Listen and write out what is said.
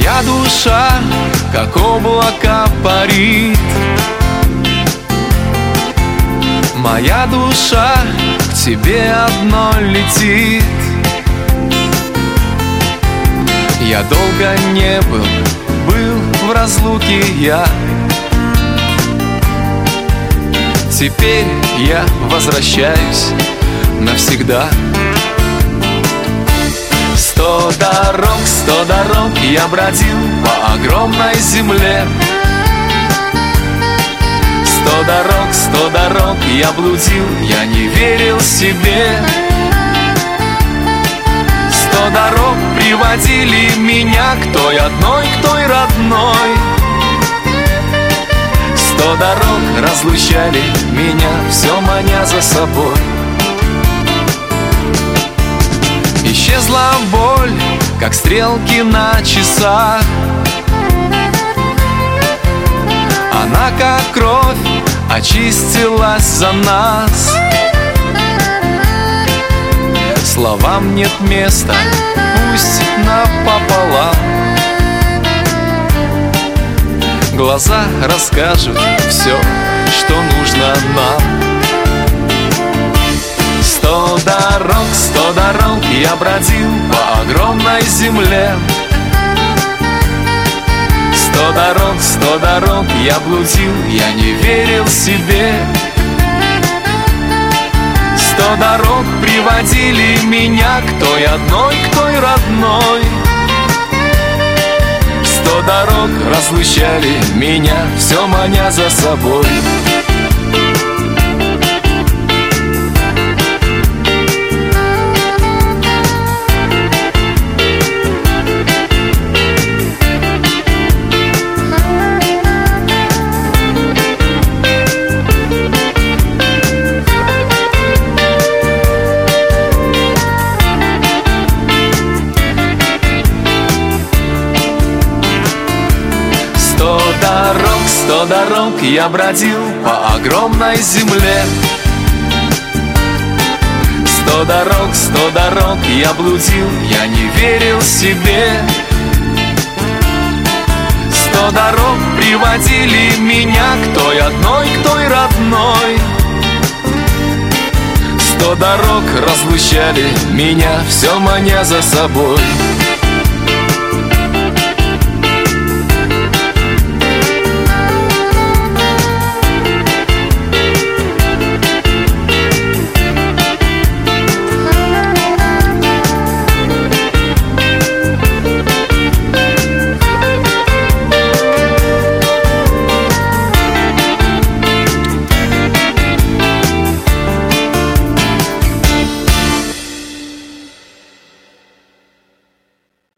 Моя душа, как облако, парит. Моя душа к тебе одной летит. Я долго не был в разлуке я. Теперь я возвращаюсь навсегда. 100 дорог я бродил по огромной земле. 100 дорог я блудил, я не верил себе. 100 дорог приводили меня к той одной, к той родной. 100 дорог разлучали меня, все маня за собой. Исчезла боль, как стрелки на часах. Она, как кровь, очистилась за нас. Словам нет места, пусть напополам. Глаза расскажут все, что нужно нам. 100 дорог я бродил по огромной земле. 100 дорог я блудил, я не верил себе. 100 дорог приводили меня к той одной, к той родной. 100 дорог разлучали меня, все маня за собой. Сто дорог я бродил по огромной земле. 100 дорог я блудил, я не верил себе. 100 дорог приводили меня к той одной, к той родной. 100 дорог разлучали меня, все маня за собой.